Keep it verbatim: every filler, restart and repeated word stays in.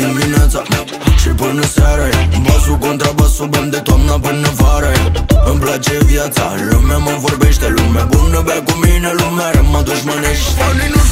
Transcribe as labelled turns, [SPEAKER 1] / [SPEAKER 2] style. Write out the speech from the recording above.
[SPEAKER 1] dimineața și până seara. Basul contra basul, bem de toamna până vara. Îmi place viața, lumea mă vorbește, lumea bună bea cu mine, lumea rămă dușmănești.